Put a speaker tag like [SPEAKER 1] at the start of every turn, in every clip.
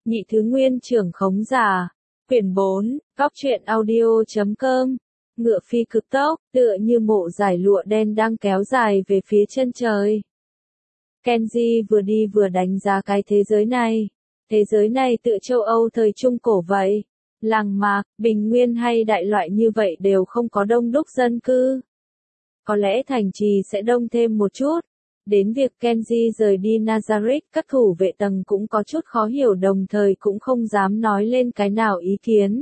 [SPEAKER 1] Nhị thứ nguyên trưởng khống giả. Quyển 4, góc truyện audio.com. Ngựa phi cực tốc, tựa như mộ dải lụa đen đang kéo dài về phía chân trời. Kenji vừa đi vừa đánh giá cái thế giới này. Thế giới này tựa châu Âu thời Trung Cổ vậy. Làng mạc, bình nguyên hay đại loại như vậy đều không có đông đúc dân cư. Có lẽ thành trì sẽ đông thêm một chút. Đến việc Kenji rời đi Nazareth, các thủ vệ tầng cũng có chút khó hiểu, đồng thời cũng không dám nói lên cái nào ý kiến.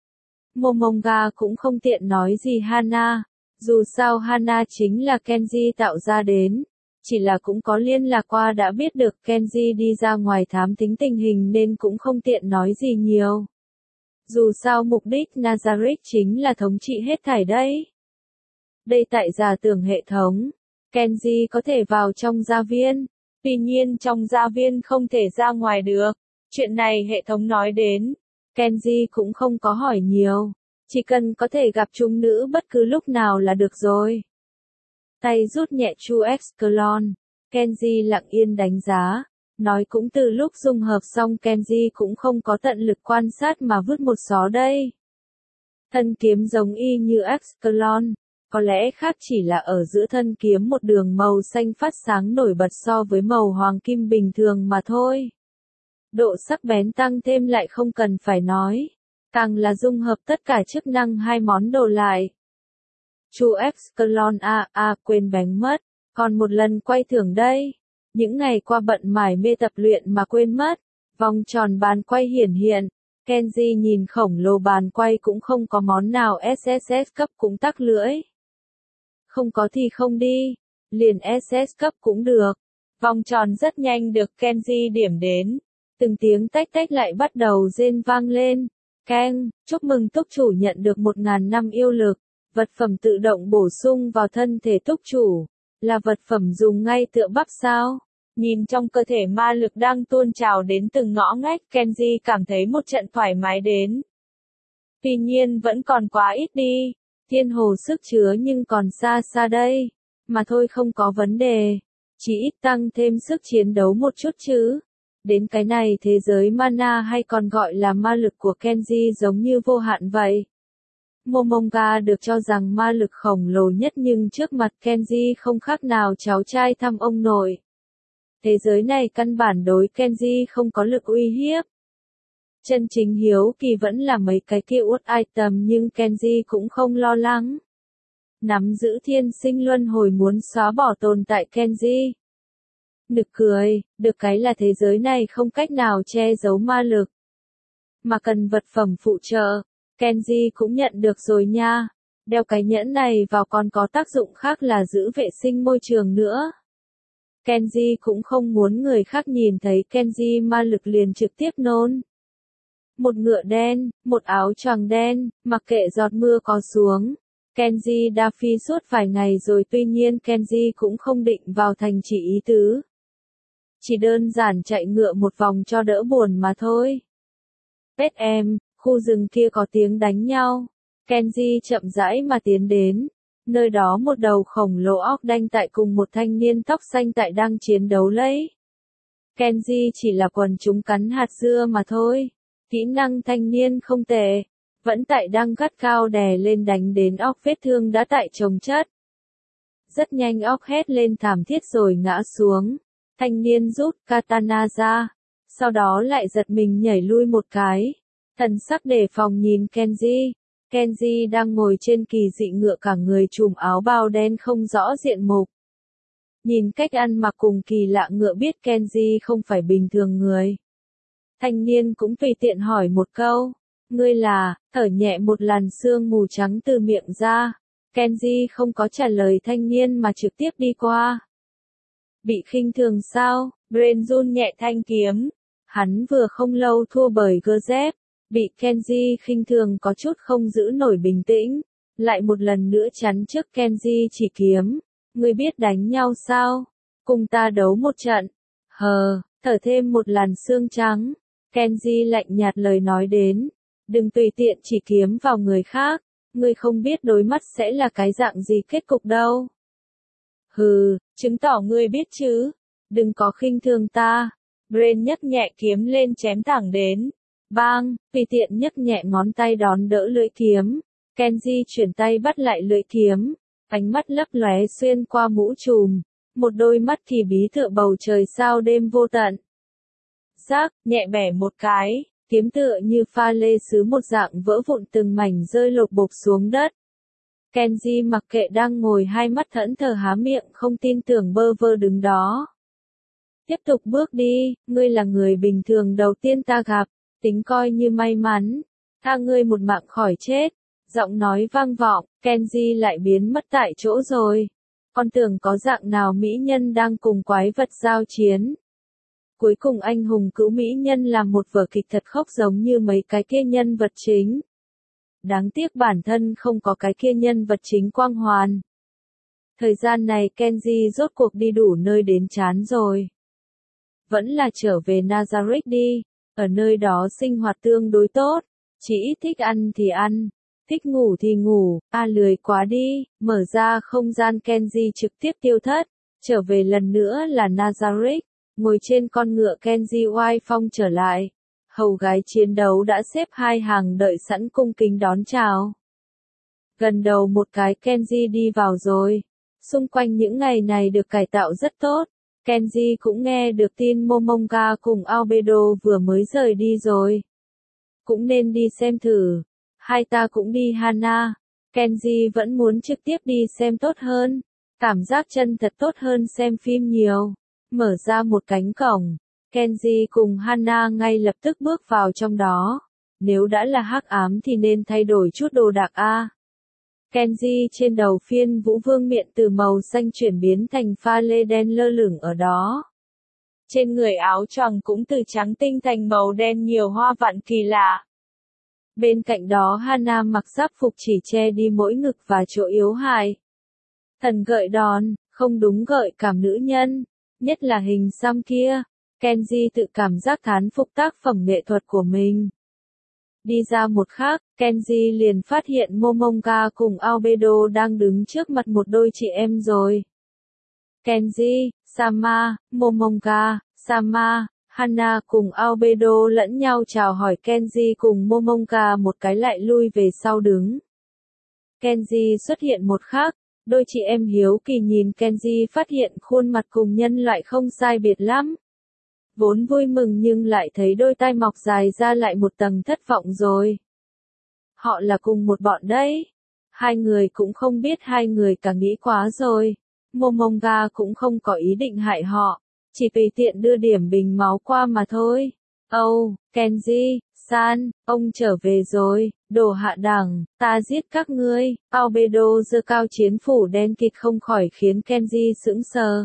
[SPEAKER 1] Momonga cũng không tiện nói gì Hana, dù sao Hana chính là Kenji tạo ra đến. Chỉ là cũng có liên lạc qua đã biết được Kenji đi ra ngoài thám thính tình hình nên cũng không tiện nói gì nhiều. Dù sao mục đích Nazareth chính là thống trị hết thảy đấy. Đây tại giả tưởng hệ thống. Kenji có thể vào trong gia viên, tuy nhiên trong gia viên không thể ra ngoài được. Chuyện này hệ thống nói đến. Kenji cũng không có hỏi nhiều, chỉ cần có thể gặp chúng nữ bất cứ lúc nào là được rồi. Tay rút nhẹ chu Excalon, Kenji lặng yên đánh giá, nói cũng từ lúc dung hợp xong Kenji cũng không có tận lực quan sát mà vứt một xó đây. Thân kiếm giống y như Excalon. Có lẽ khác chỉ là ở giữa thân kiếm một đường màu xanh phát sáng nổi bật so với màu hoàng kim bình thường mà thôi. Độ sắc bén tăng thêm lại không cần phải nói. Càng là dung hợp tất cả chức năng hai món đồ lại. Chu Excalon quên bánh mất. Còn một lần quay thưởng đây. Những ngày qua bận mải mê tập luyện mà quên mất. Vòng tròn bàn quay hiển hiện. Kenji nhìn khổng lồ bàn quay cũng không có món nào SSS cấp cũng tắc lưỡi. Không có thì không đi, liền SS cấp cũng được. Vòng tròn rất nhanh được Kenji điểm đến. Từng tiếng tách tách lại bắt đầu rên vang lên. Keng, chúc mừng túc chủ nhận được 1000 năm yêu lực. Vật phẩm tự động bổ sung vào thân thể túc chủ. Là vật phẩm dùng ngay tựa bắp sao? Nhìn trong cơ thể ma lực đang tuôn trào đến từng ngõ ngách, Kenji cảm thấy một trận thoải mái đến. Tuy nhiên vẫn còn quá ít đi. Thiên hồ sức chứa nhưng còn xa xa đây. Mà thôi không có vấn đề. Chỉ ít tăng thêm sức chiến đấu một chút chứ. Đến cái này thế giới mana hay còn gọi là ma lực của Kenji giống như vô hạn vậy. Momonga được cho rằng ma lực khổng lồ nhất nhưng trước mặt Kenji không khác nào cháu trai thăm ông nội. Thế giới này căn bản đối Kenji không có lực uy hiếp. Chân chính hiếu kỳ vẫn là mấy cái kia út item nhưng Kenji cũng không lo lắng. Nắm giữ thiên sinh luân hồi muốn xóa bỏ tồn tại Kenji. Nực cười, được cái là thế giới này không cách nào che giấu ma lực. Mà cần vật phẩm phụ trợ, Kenji cũng nhận được rồi nha. Đeo cái nhẫn này vào còn có tác dụng khác là giữ vệ sinh môi trường nữa. Kenji cũng không muốn người khác nhìn thấy Kenji ma lực liền trực tiếp nôn. Một ngựa đen, một áo choàng đen, mặc kệ giọt mưa có xuống. Kenji đã phi suốt vài ngày rồi, tuy nhiên Kenji cũng không định vào thành chỉ ý tứ. Chỉ đơn giản chạy ngựa một vòng cho đỡ buồn mà thôi. Pet em, khu rừng kia có tiếng đánh nhau. Kenji chậm rãi mà tiến đến. Nơi đó một đầu khổng lồ óc đanh tại cùng một thanh niên tóc xanh tại đang chiến đấu lấy. Kenji chỉ là quần chúng cắn hạt dưa mà thôi. Kỹ năng thanh niên không tệ, vẫn tại đang gắt cao đè lên đánh đến óc vết thương đã tại chồng chất. Rất nhanh óc hét lên thảm thiết rồi ngã xuống. Thanh niên rút katana ra, sau đó lại giật mình nhảy lui một cái. Thần sắc đề phòng nhìn Kenji. Kenji đang ngồi trên kỳ dị ngựa cả người trùm áo bào đen không rõ diện mục. Nhìn cách ăn mặc cùng kỳ lạ ngựa biết Kenji không phải bình thường người. Thanh niên cũng tùy tiện hỏi một câu. Ngươi là, thở nhẹ một làn sương mù trắng từ miệng ra. Kenji không có trả lời thanh niên mà trực tiếp đi qua. Bị khinh thường sao? Brain run nhẹ thanh kiếm. Hắn vừa không lâu thua bởi Gazep. Bị Kenji khinh thường có chút không giữ nổi bình tĩnh. Lại một lần nữa chắn trước Kenji chỉ kiếm. Ngươi biết đánh nhau sao? Cùng ta đấu một trận. Thở thêm một làn sương trắng. Kenji lạnh nhạt lời nói đến. Đừng tùy tiện chỉ kiếm vào người khác. Ngươi không biết đối mắt sẽ là cái dạng gì kết cục đâu. Chứng tỏ ngươi biết chứ. Đừng có khinh thường ta. Brain nhấc nhẹ kiếm lên chém thẳng đến. Bang, tùy tiện nhấc nhẹ ngón tay đón đỡ lưỡi kiếm. Kenji chuyển tay bắt lại lưỡi kiếm. Ánh mắt lấp lóe xuyên qua mũ trùm. Một đôi mắt thì bí tựa bầu trời sao đêm vô tận. Rác, nhẹ bẻ một cái, kiếm tựa như pha lê sứ một dạng vỡ vụn từng mảnh rơi lột bột xuống đất. Kenji mặc kệ đang ngồi hai mắt thẫn thờ há miệng không tin tưởng bơ vơ đứng đó. Tiếp tục bước đi, ngươi là người bình thường đầu tiên ta gặp, tính coi như may mắn, tha ngươi một mạng khỏi chết. Giọng nói vang vọng, Kenji lại biến mất tại chỗ rồi. Con tưởng có dạng nào mỹ nhân đang cùng quái vật giao chiến. Cuối cùng anh hùng cứu mỹ nhân làm một vở kịch thật khóc giống như mấy cái kia nhân vật chính. Đáng tiếc bản thân không có cái kia nhân vật chính quang hoàn. Thời gian này Kenji rốt cuộc đi đủ nơi đến chán rồi. Vẫn là trở về Nazareth đi, ở nơi đó sinh hoạt tương đối tốt, chỉ ít thích ăn thì ăn, thích ngủ thì ngủ, lười quá đi, mở ra không gian Kenji trực tiếp tiêu thất, trở về lần nữa là Nazareth, ngồi trên con ngựa Kenji oai phong trở lại. Hầu gái chiến đấu đã xếp hai hàng đợi sẵn cung kính đón chào. Gần đầu một cái Kenji đi vào rồi. Xung quanh những ngày này được cải tạo rất tốt. Kenji cũng nghe được tin Momonga cùng Albedo vừa mới rời đi rồi. Cũng nên đi xem thử. Hai ta cũng đi Hana. Kenji vẫn muốn trực tiếp đi xem tốt hơn. Cảm giác chân thật tốt hơn xem phim nhiều. Mở ra một cánh cổng. Kenji cùng Hana ngay lập tức bước vào trong đó. Nếu đã là hắc ám thì nên thay đổi chút đồ đạc a. Kenji trên đầu phiên vũ vương miện từ màu xanh chuyển biến thành pha lê đen lơ lửng ở đó. Trên người áo choàng cũng từ trắng tinh thành màu đen nhiều hoa vặn kỳ lạ. Bên cạnh đó Hana mặc giáp phục chỉ che đi mỗi ngực và chỗ yếu hại. Thần gợi đòn, không đúng gợi cảm nữ nhân, nhất là hình xăm kia. Kenji tự cảm giác thán phục tác phẩm nghệ thuật của mình. Đi ra một khắc, Kenji liền phát hiện Momonga cùng Albedo đang đứng trước mặt một đôi chị em rồi. Kenji, Sama, Momonga, Sama, Hana cùng Albedo lẫn nhau chào hỏi Kenji cùng Momonga một cái lại lui về sau đứng. Kenji xuất hiện một khắc, đôi chị em hiếu kỳ nhìn Kenji phát hiện khuôn mặt cùng nhân loại không sai biệt lắm. Vốn vui mừng nhưng lại thấy đôi tai mọc dài ra lại một tầng thất vọng rồi. Họ là cùng một bọn đấy. Hai người cũng không biết hai người cả nghĩ quá rồi. Momonga cũng không có ý định hại họ. Chỉ tùy tiện đưa điểm bình máu qua mà thôi. Kenji, san, ông trở về rồi, đồ hạ đẳng, ta giết các ngươi. Albedo giơ cao chiến phủ đen kịt không khỏi khiến Kenji sững sờ.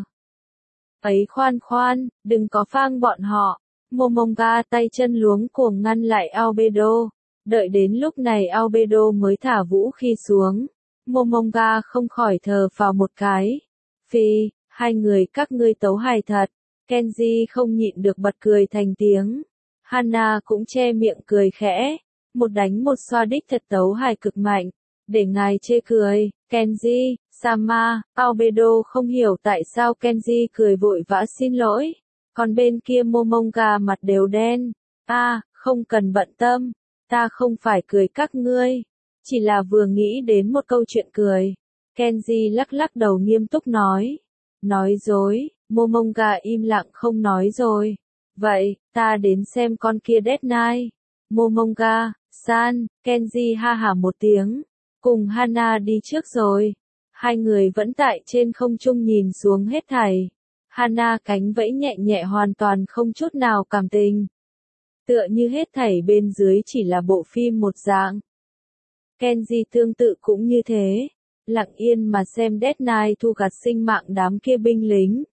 [SPEAKER 1] Ấy khoan, đừng có phang bọn họ. Momonga tay chân luống cuồng ngăn lại Albedo. Đợi đến lúc này Albedo mới thả vũ khí xuống. Momonga không khỏi thở phào một cái. Phi, hai người các ngươi tấu hài thật. Kenji không nhịn được bật cười thành tiếng. Hana cũng che miệng cười khẽ. Một đánh một xoa đích thật tấu hài cực mạnh. Để ngài chê cười, Kenji, Sama, Albedo không hiểu tại sao Kenji cười vội vã xin lỗi. Còn bên kia Momonga mặt đều đen. Không cần bận tâm. Ta không phải cười các ngươi. Chỉ là vừa nghĩ đến một câu chuyện cười. Kenji lắc lắc đầu nghiêm túc nói. Nói dối, Momonga im lặng không nói rồi. Vậy, ta đến xem con kia Death Knight. Momonga, san, Kenji ha hả một tiếng. Cùng Hana đi trước rồi. Hai người vẫn tại trên không trung nhìn xuống hết thảy. Hana cánh vẫy nhẹ nhẹ hoàn toàn không chút nào cảm tình. Tựa như hết thảy bên dưới chỉ là bộ phim một dạng. Kenji tương tự cũng như thế. Lặng yên mà xem Death Knight thu gặt sinh mạng đám kia binh lính.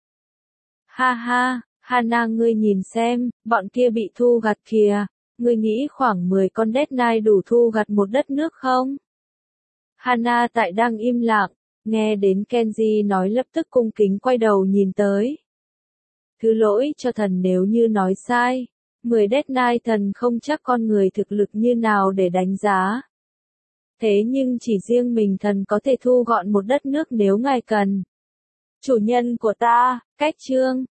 [SPEAKER 1] Ha ha, Hana ngươi nhìn xem, bọn kia bị thu gặt kìa. Ngươi nghĩ khoảng 10 con Death Knight đủ thu gặt một đất nước không? Hana tại đang im lặng, nghe đến Kenji nói lập tức cung kính quay đầu nhìn tới. Thứ lỗi cho thần nếu như nói sai. 10 Death Knight thần không chắc con người thực lực như nào để đánh giá. Thế nhưng chỉ riêng mình thần có thể thu gọn một đất nước nếu ngài cần. Chủ nhân của ta, cách chương.